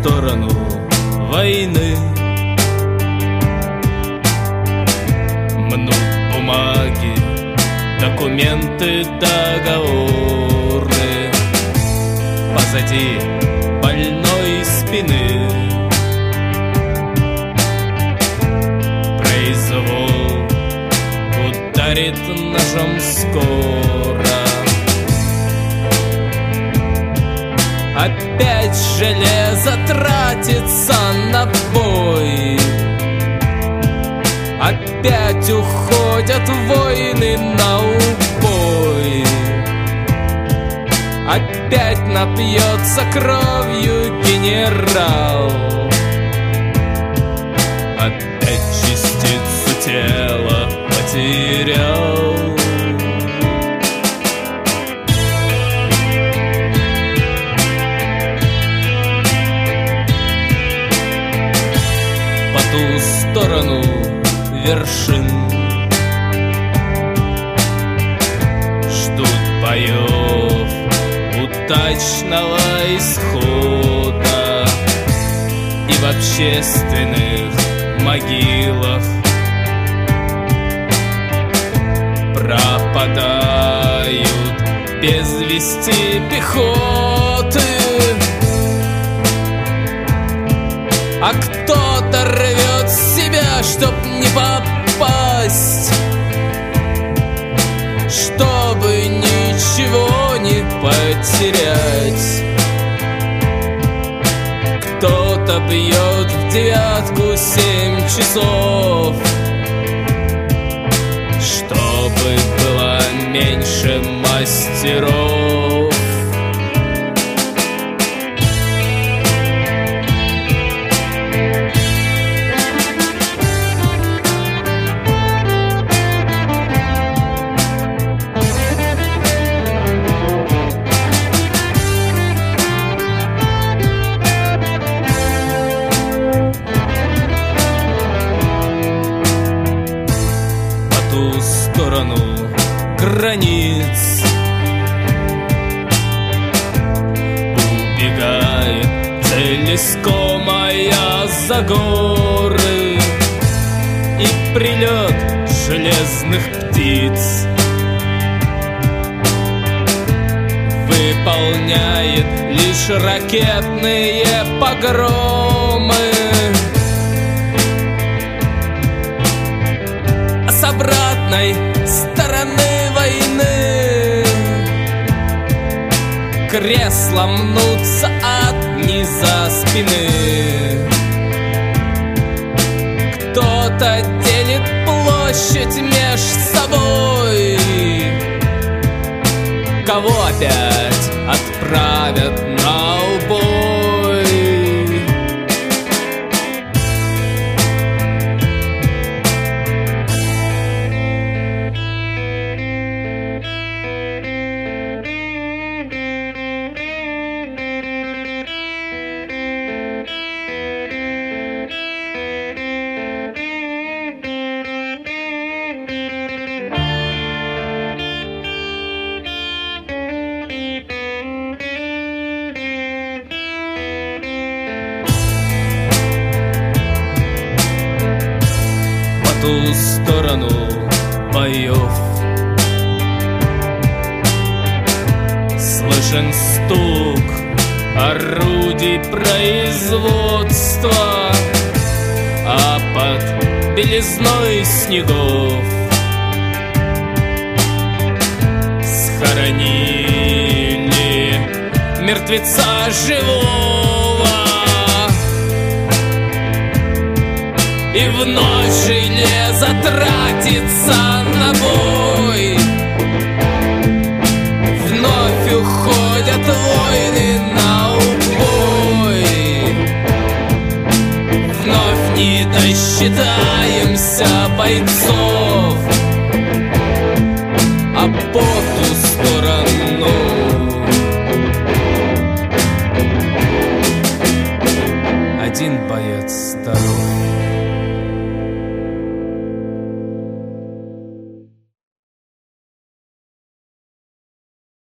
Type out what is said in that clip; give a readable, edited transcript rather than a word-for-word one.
сторону войны. Мнут бумаги, документы, договоры. Позади больной спины произвол ударит ножом скоро. Опять железо тратится на бой. Опять уходят воины на убой. Опять напьется кровью генерал. Опять частицу тела потерял. По ту сторону вершин ждут боев удачного исхода. И в общественных могилах пропадают без вести пехоты. А кто-то рвет себя, чтоб не попасть, чтобы ничего не потерять. Кто-то бьет в девятку 7 часов, чтобы было меньше мастеров. Сторону границ убегает цель искомая за горы. И прилет железных птиц выполняет лишь ракетные погромы. А с обратной стороны войны кресла мнутся от низа спины. Кто-то делит площадь меж собой. Кого опять отправят на убой? Ту сторону боев слышен стук орудий производства, а под белизной снегов схоронили мертвеца живого. И вновь железо тратится на бой. Вновь уходят воины на убой. Вновь не досчитаемся бойцов, а по ту сторону